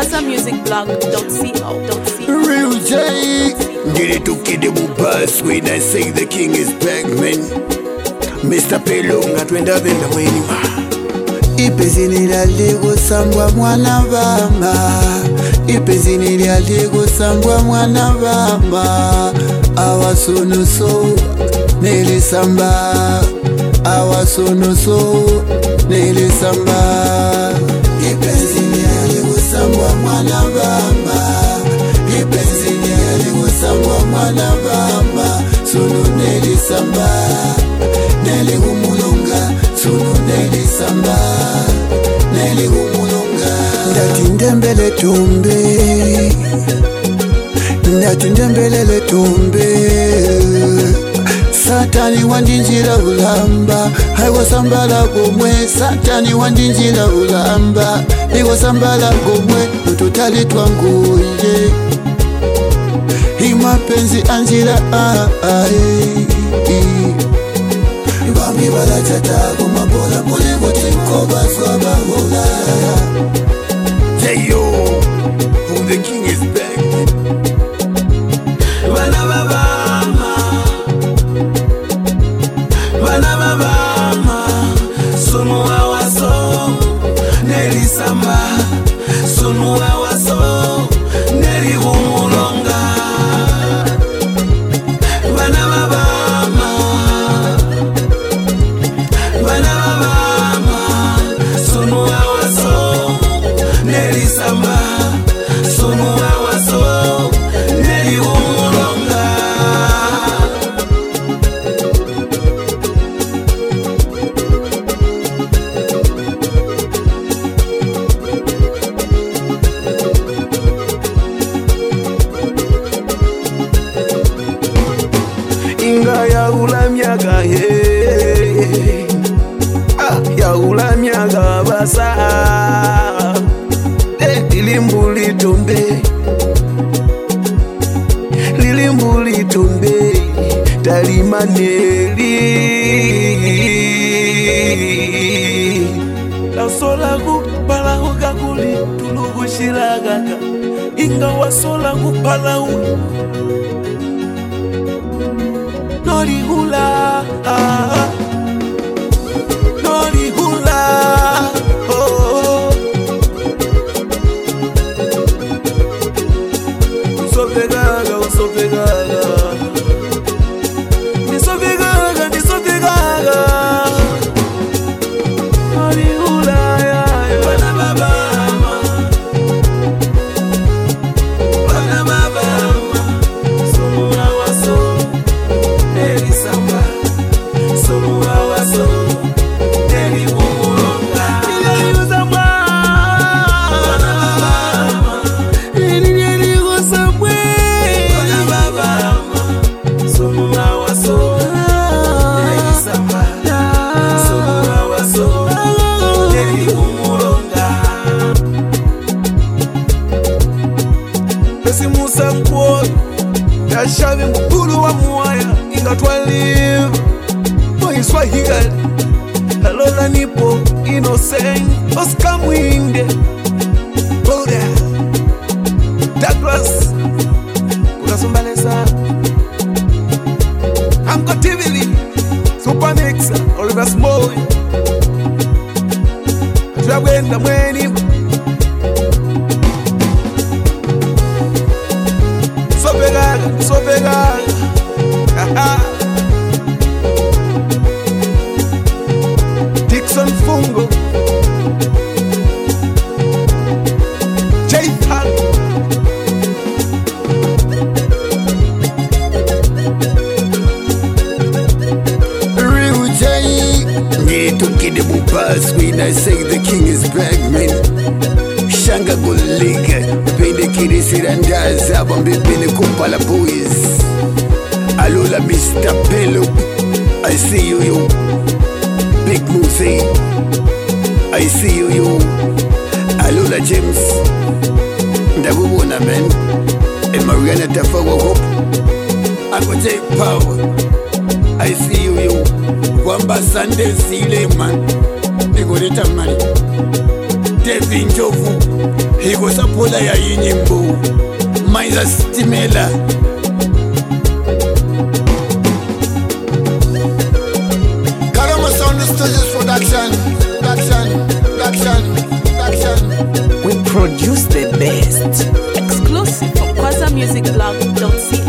wasamusicblog.co.co. Real J. Get it to kid the bus when I say the king is back, man. Mr. Pelo, ngatwenda venda mweni. Ipezini lyaliko sambwa mwana bamba. Ipezini lyaliko sambwa mwana bamba. Awasonoso nelisamba. Awasonoso nelisamba. Ipezini lyaliko sambwa mwana bamba. Ipezini lyaliko sambwa mwana bamba. Sunu nelisamba. Neli humulunga, sunu neli samba. Neli humulunga. Ndati ndembele tumbe. Ndati ndembele tumbe. Satani wandinjira ulamba. Haiwa sambala gomwe. Satani wandinjira ulamba. Haiwa sambala gomwe. Utotali twanguye. Himapenzi anjira Bami bala chata kuma bola muli wote mkoba swaba bola. Hey yo, who the king is back. Wana babama, sunu awaso, nelisamba, sunu awaso, neli humulonga. Wana babama. Nelisamba, sunu awaso, neli humulonga. Inga ya ulamyaga he, ya ulamyaga basa. Lilimbuli tumbe talimaneli lasola kupala ukakuli tulugushilagaka inga wasola kupala norihula Shavi mkulu wa muaya inga twalive Moi Swahili Alola nipo innocent Oscar Mwinde Boda Douglas Kukasumbalesa Anko Tivili Super Mixer Oliver Smoy Atwabwenda mweni Sopegala Dixon Fungo J-Hal Real J. Need to get the bus when I say the king is back, man. Shanga Goliga, Pende Kiri Sirandaza, Bambi Pene Kumpala Boys. Alola Mr. Pelo, I see you, yo. Big Musi, I see you, yo. Alola James, Ndabubona man, and Mariana Tafawa Hope. I go take power, I see you, yo. Wamba Sunday, see man. They go to money. Devin Jovu, ikosaphula ya inyimbo Mainza Stimela Karama Sound Studios Production. We produce the best. Exclusive from QuasaMusicBlog.ca.